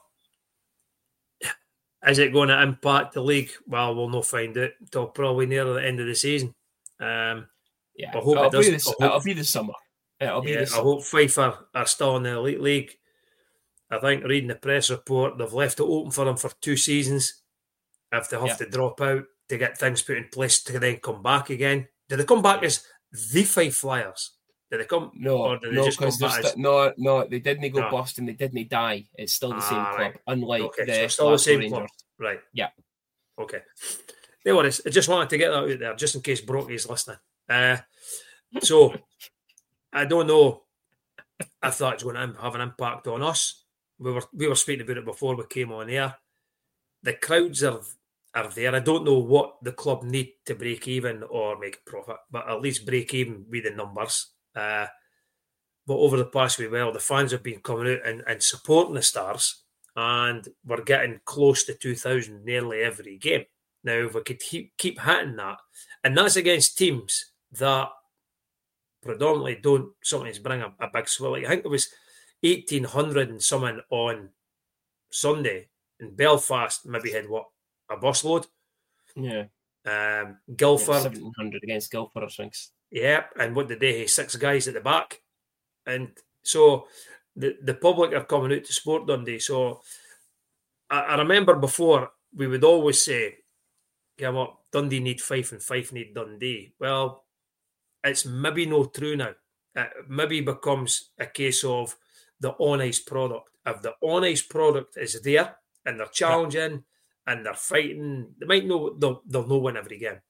is it going to impact the league? Well, we'll not find out until probably near the end of the season. Yeah, I hope it does. It'll be the summer. I hope Fife are still in the elite league. I think reading the press report, they've left it open for them for 2 seasons. If they have to drop out to get things put in place to then come back again. Do they come back as the Fife Flyers? Did they come? No, or did they just come back as... no, they didn't go bust and they didn't die. It's still the same club, unlike the still the same Rangers. club. Right. Yeah. Okay. No worries. I just wanted to get that out there, just in case Brocky's listening. So, I don't know if that's going to have an impact on us. We were speaking about it before we came on air. The crowds are there. I don't know what the club need to break even or make a profit, but at least break even with the numbers. But over the past week, the fans have been coming out and supporting the Stars, and we're getting close to 2,000 nearly every game. Now, if we could keep hitting that, and that's against teams that predominantly don't sometimes bring a big swell. Like, I think it was 1,800 and something on Sunday, in Belfast maybe had a busload. Yeah. Guildford 1,700 against Guildford, I think. Yeah, and what did they have? 6 guys at the back, and so the public are coming out to support Dundee. So I remember before we would always say, "Yeah, what Dundee need Fife and Fife need Dundee." Well, it's maybe not true now. It maybe becomes a case of the on-ice product. If the on-ice product is there and they're challenging and they're fighting, they might know they'll not win every game.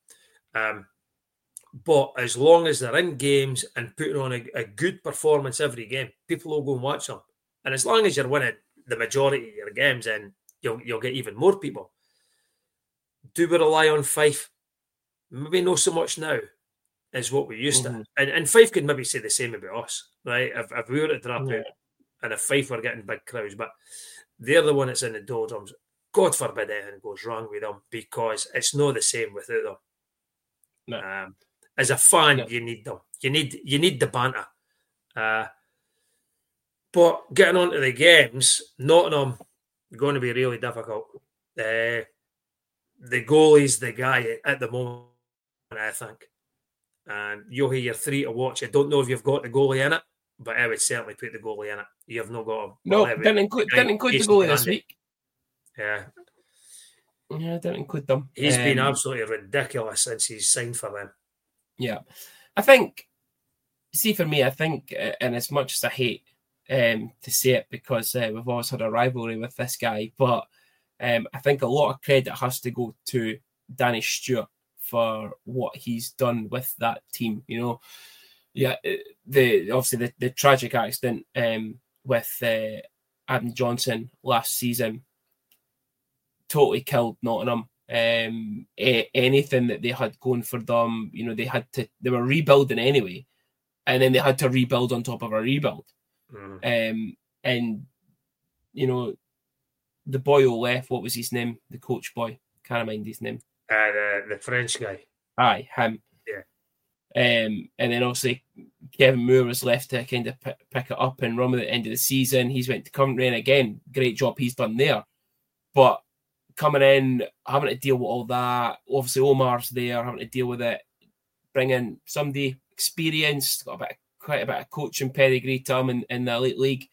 But as long as they're in games and putting on a good performance every game, people will go and watch them. And as long as you're winning the majority of your games, then you'll get even more people. Do we rely on Fife? Maybe not so much now as what we used to. And Fife could maybe say the same about us, right? If we were to drop out and if Fife were getting big crowds, but they're the one that's in the doldrums. God forbid anything goes wrong with them, because it's not the same without them. No. As a fan, you need them. You need the banter. But getting onto the games, Nottingham going to be really difficult. The goalie's the guy at the moment, I think. And you'll hear your 3 to watch. I don't know if you've got the goalie in it, but I would certainly put the goalie in it. You have not got him. No, didn't include the goalie this week. Yeah, didn't include them. He's been absolutely ridiculous since he's signed for them. Yeah, I think. See, for me, I think, and as much as I hate to say it, because we've always had a rivalry with this guy, but I think a lot of credit has to go to Danny Stewart for what he's done with that team. You know, obviously the tragic accident with Adam Johnson last season totally killed Nottingham. Anything that they had going for them, you know, they were rebuilding anyway, and then they had to rebuild on top of a rebuild. And you know, the boy who left, what was his name? The coach boy, can't mind his name. The French guy. Aye, him. Yeah. And then obviously Kevin Moore was left to kind of pick it up and run with it at the end of the season. He's went to Coventry, and again, great job he's done there. But coming in, having to deal with all that, obviously Omar's there, having to deal with it, bringing somebody experienced, got quite a bit of coaching pedigree to him in the Elite League.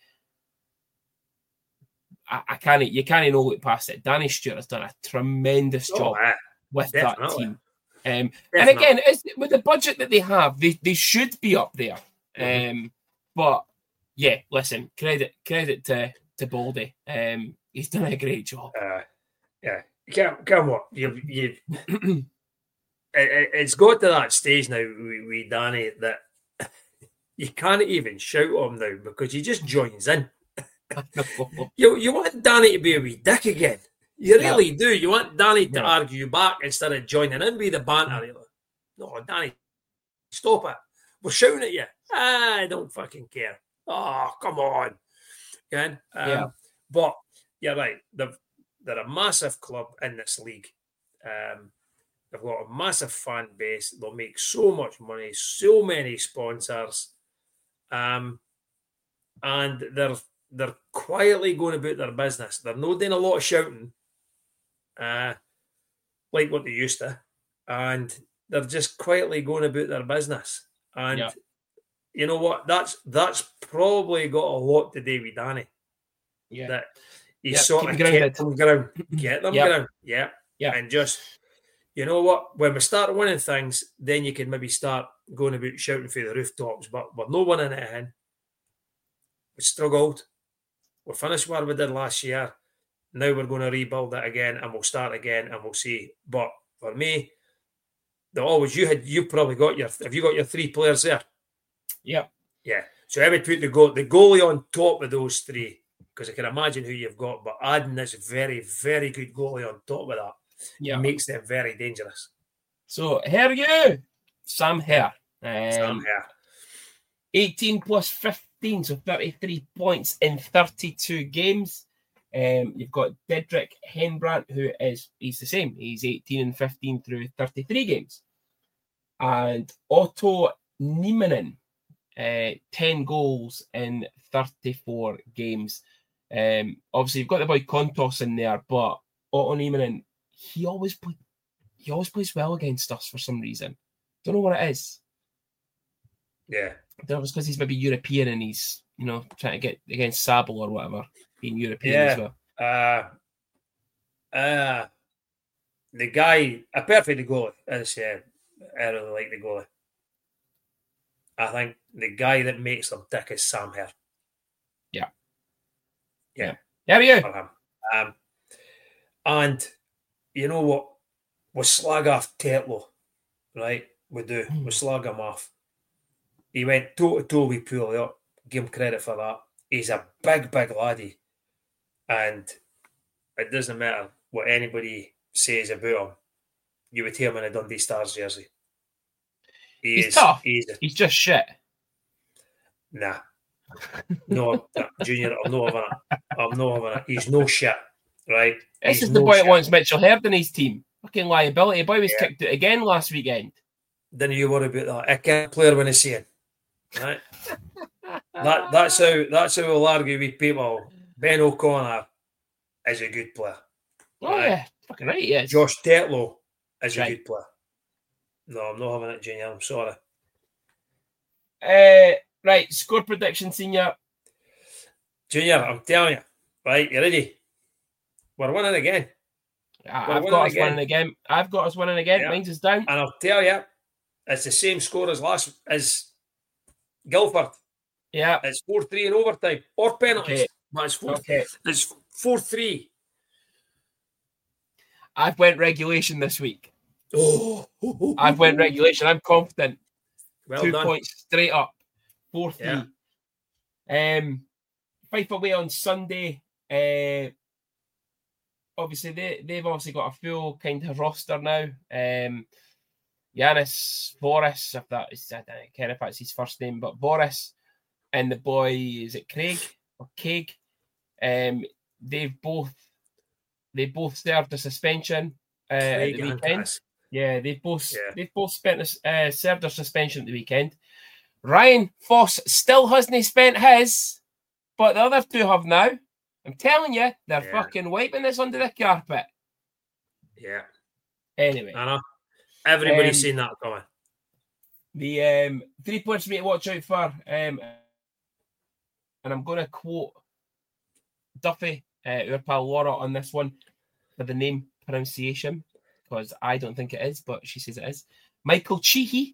You can't not look past it. Danny Stewart has done a tremendous job with that team. And again, with the budget that they have, they should be up there. But yeah, listen, credit to Baldy. He's done a great job. Come on, you it's got to that stage now with Danny that you can't even shout at him now because he just joins in. You want Danny to be a wee dick again. You really do. You want Danny to Yeah. argue back instead of joining in with the banter. You're like, no, Danny, stop it. We're shouting at you. I don't fucking care. Oh, come on. Again, Yeah. But you're right. They're a massive club in this league. They've got a massive fan base. They'll make so much money, so many sponsors. And they're quietly going about their business. They're not doing a lot of shouting, like what they used to, and they're just quietly going about their business. And you know what? That's probably got a lot to do with Danny. Yeah, that he sort of grounded. kept them ground, get them ground, yeah, and just. You know what? When we start winning things, then you can maybe start going about shouting through the rooftops. But we're not winning anything. We struggled. We finished where we did last year. Now we're going to rebuild it again, and we'll start again, and we'll see. But for me, you probably got have you got your 3 players there? Yeah. So I would put the goalie on top of those 3 because I can imagine who you've got. But adding this very, very good goalie on top of that. Yeah, makes them very dangerous. So here you, Sam Hare. Sam Hare. 18 plus 15, so 33 points in 32 games. You've got Dedrick Henbrandt, he's the same. He's 18 and 15 through 33 games. And Otto Nieminen, 10 goals in 34 games. Obviously, you've got the boy Kontos in there, but Otto Nieminen, he always plays well against us for some reason. Don't know what it is. Yeah. I don't know if it's because he's maybe European and he's, trying to get against Sable or whatever, being European as well. The guy, I prefer the goalie. I really like the goalie. I think the guy that makes them tick is Sam Hare. Yeah. How are you? And you know what? We slag off Tetlow, right? We do. We slag him off. He went toe-to-toe with Pouliot. Give him credit for that. He's a big, big laddie. And it doesn't matter what anybody says about him. You would hear him in a Dundee Stars jersey. He's tough. He's just shit. Nah. No, Junior, I'm not having it. He's no shit, right? This is the boy that wants Mitchell Herd in his team. Fucking liability. The boy was kicked out again last weekend. Then you worry about that. I can't player when I see it. Right? that's how we'll argue with people. Ben O'Connor is a good player. Oh, right? Yeah. Fucking right, yes. Josh Tetlow is a good player. No, I'm not having it, Junior. I'm sorry. Right, score prediction, Senior. Junior, I'm telling you. Right, you ready? We're winning again. I've got us winning again. Yeah. Mine's is down. And I'll tell you, it's the same score as Guildford. Yeah. It's 4-3 in overtime or penalties. Okay. But it's 4-3. I've went regulation this week. Oh. I've went regulation. I'm confident. Well 2 done. points straight up. 4-3. Yeah. Fife away on Sunday. Obviously, they've obviously got a full kind of roster now. Yanis Boris, if that is, I don't care if that's his first name, but Boris and the boy, is it Craig or Craig? They both served a suspension at the weekend. Yeah, they've both served their suspension at the weekend. Ryan Foss still hasn't spent his, but the other 2 have now. I'm telling you, they're fucking wiping this under the carpet. Yeah. Anyway. I know. Everybody's seen that coming. The 3 points for me to watch out for, and I'm going to quote Duffy, our pal Laura, on this one for the name pronunciation, because I don't think it is, but she says it is. Michael Cheehy.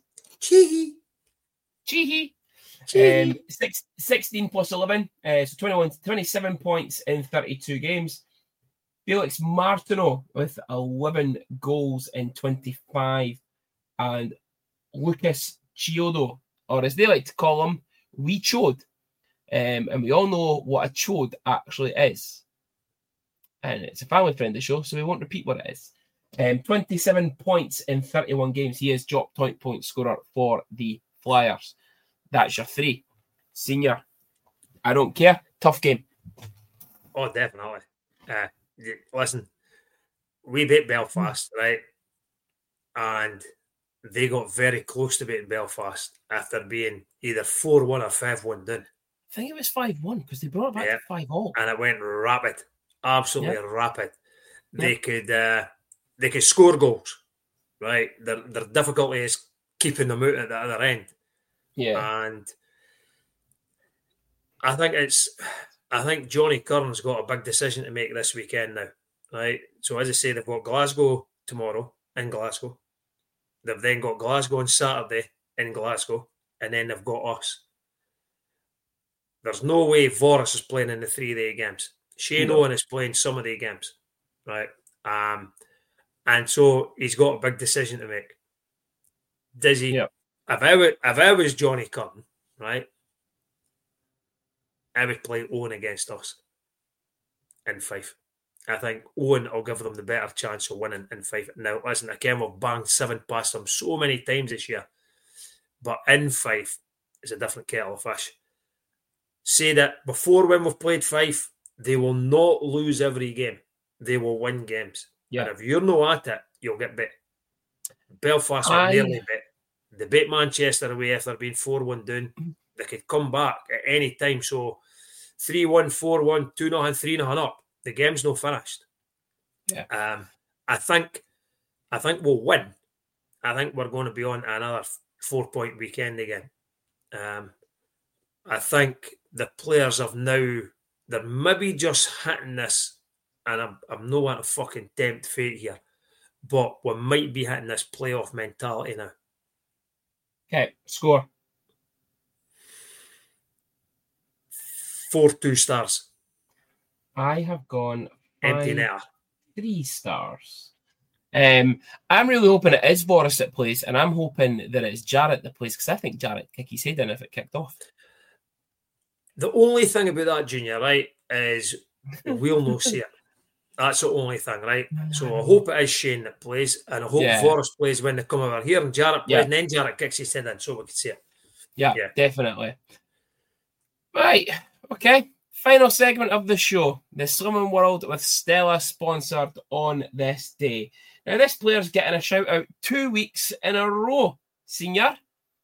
16 plus 11, so 27 points in 32 games. Felix Martineau with 11 goals in 25. And Lucas Chiodo, or as they like to call him, Wee Chode. And we all know what a chode actually is. and it's a family-friendly show, so we won't repeat what it is. 27 points in 31 games. He is drop point scorer for the Flyers. That's your 3. Senior, I don't care. Tough game. Oh, definitely. Listen, we beat Belfast, right? And they got very close to beating Belfast after being either 4-1 or 5-1 down. I think it was 5-1 because they brought it back to 5-all. And it went rapid. Absolutely rapid. They could score goals, right? Their difficulty is keeping them out at the other end. Yeah. And I think Johnny Curran's got a big decision to make this weekend now, right? So as I say, they've got Glasgow tomorrow in Glasgow. They've then got Glasgow on Saturday in Glasgow, and then they've got us. There's no way Voris is playing in the 3-day games. Shane Owen is playing some of the games, right? And so he's got a big decision to make. Does he? Yep. If I was Johnny Curran, right, I would play Owen against us in Fife. I think Owen will give them the better chance of winning in Fife. Now, listen, again, we've banged 7 past them so many times this year, but in Fife, it's a different kettle of fish. Say that before, when we've played Fife, they will not lose every game. They will win games. Yeah. And if you're not at it, you'll get beat. Belfast were nearly beat. They beat Manchester away after being 4-1 down. They could come back at any time. So 3-1, 4-1, 2-0, 3-0 up. The game's not finished. Yeah. I think we'll win. I think we're going to be on another 4-point weekend again. I think the players have now, they're maybe just hitting this, and I'm not want to fucking tempt fate here, but we might be hitting this playoff mentality now. Okay, score. 4-2 stars. I have gone Empty netter. 3 stars. I'm really hoping it is Voris that plays, and I'm hoping that it's Jarrett that plays, because I think Jarrett kick his head in if it kicked off. The only thing about that, Junior, right, is we'll not see it. That's the only thing, right? So I hope it is Shane that plays, and I hope Voris plays when they come over here, and Jarrett plays, and then Jarrett kicks his head in so we can see it. Yeah, definitely. Right, okay. Final segment of the show, the Slimming World with Stella, sponsored on this day. Now, this player's getting a shout out 2 weeks in a row, Senior.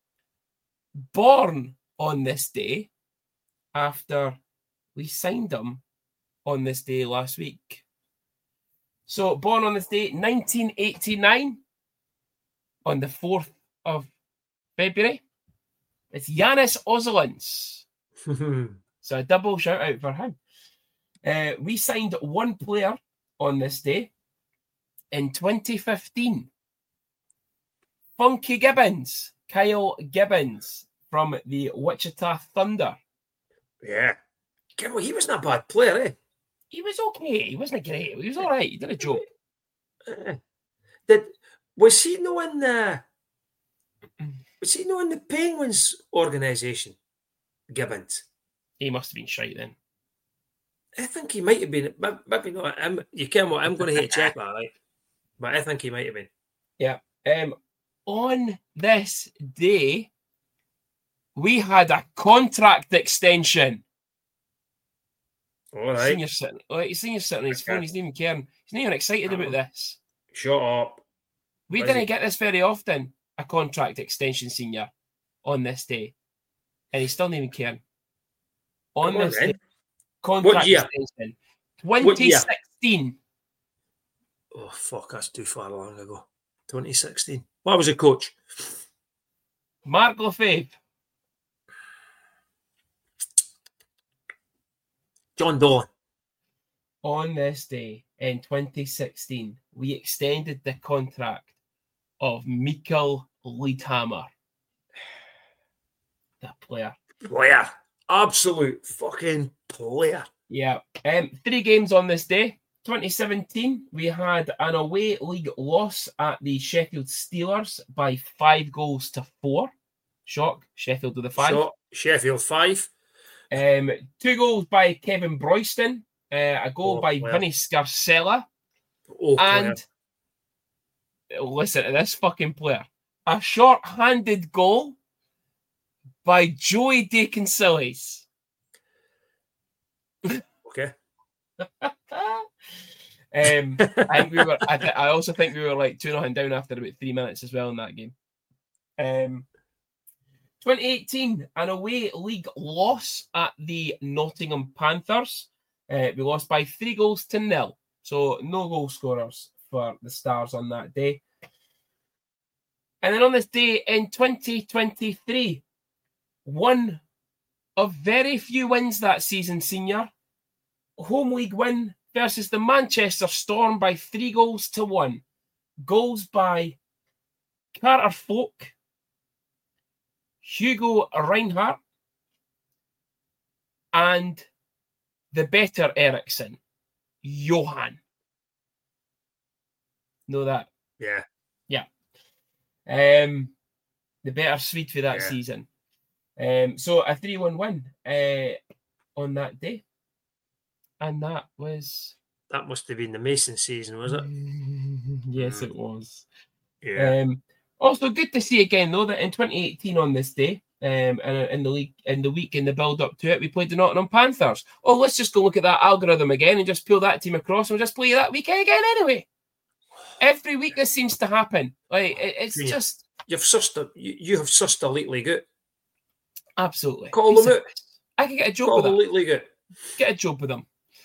Born on this day after we signed him on this day last week. So, born on this day, 1989, on the 4th of February. It's Yanis Ozolins. So a double shout out for him. We signed one player on this day in 2015. Funky Gibbons, Kyle Gibbons from the Wichita Thunder. Yeah. He wasn't a bad player, eh? He was okay. He wasn't great. He was all right. He did a job. Was he no in the Penguins organisation, Gibbons? He must have been shite then. I think he might have been. Maybe not. You can what? I'm going to hit check that, right? But I think he might have been. Yeah. On this day, we had a contract extension. All right. Senior's sitting on his phone. He's not even caring. He's not even excited about this. Shut up. We didn't get this very often, a contract extension, Senior, on this day. And he's still not even caring. On this day, contract extension. 2016. Oh, fuck, that's too far long ago. 2016. What was the coach? Mark Lefebvre. John Dolan. On this day in 2016, we extended the contract of Mikael Liedhammer. That player. Player. Absolute fucking player. Yeah. 3 games on this day. 2017, we had an away league loss at the Sheffield Steelers by 5-4. Shock. Sheffield with the 5. Sheffield 5. 2 goals by Kevin Broyston a goal by Vinny Scarcella. And listen to this fucking player. A short-handed goal by Joey De Conciliis. Okay. I also think we were like 2-0 down after about 3 minutes as well in that game. 2018, an away league loss at the Nottingham Panthers. We lost by 3-0. So no goal scorers for the Stars on that day. And then on this day in 2023, one of very few wins that season, Senior. Home league win versus the Manchester Storm by 3-1. Goals by Carter Folk, Hugo Reinhardt, and the better Eriksson, Johan. Know that? Yeah. Yeah. The better Swede for that season. So a 3-1 win on that day. And that must have been the Mason season, was it? Yes, it was. Yeah. Also, good to see again, though, that in 2018 on this day, and in the league, in the week, in the build-up to it, we played the Nottingham Panthers. Oh, let's just go look at that algorithm again and just pull that team across and we'll just play that weekend again anyway. Every week this seems to happen. Like it's just... You have sussed a late league out. Absolutely. Call them out. I can get a job with them. Late league out. Get a job with them.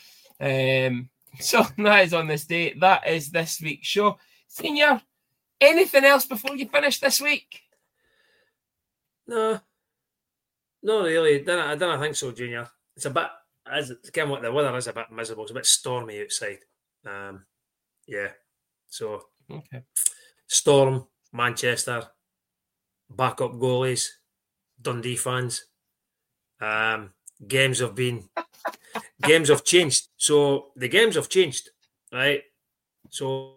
So that is on this day. That is this week's show. Senior, anything else before you finish this week? No, not really. I don't think so, Junior. It's a bit, given what the weather is, a bit miserable. It's a bit stormy outside. Yeah. So, okay. Storm, Manchester, backup goalies, Dundee fans. Games have changed. So the games have changed, right? So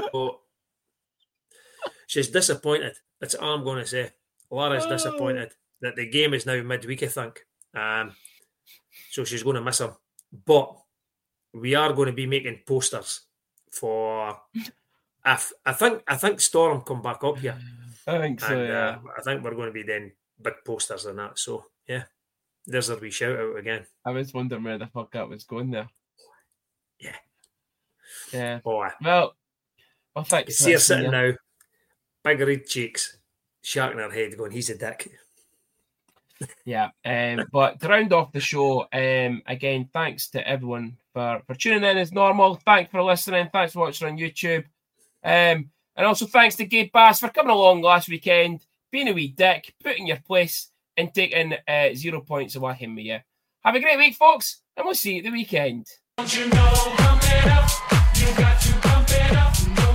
she's disappointed. That's all I'm going to say. Lara's disappointed that the game is now midweek, I think. So she's going to miss him. But we are going to be making posters for... I think Storm come back up here. I think so, yeah. I think we're going to be doing big posters and that. So, yeah. There's a wee shout out again. I was wondering where the fuck that was going there. Yeah. Yeah. Oh, well, thank you. See her sitting now, big red cheeks, shaking her head, going, he's a dick. Yeah. But to round off the show, again, thanks to everyone for tuning in as normal. Thanks for listening. Thanks for watching on YouTube. And also thanks to Gabe Bass for coming along last weekend, being a wee dick, putting your place, and taking 0 points away from me. Have a great week, folks, and we'll see you at the weekend. Don't you know, pump it up. You got to pump it up.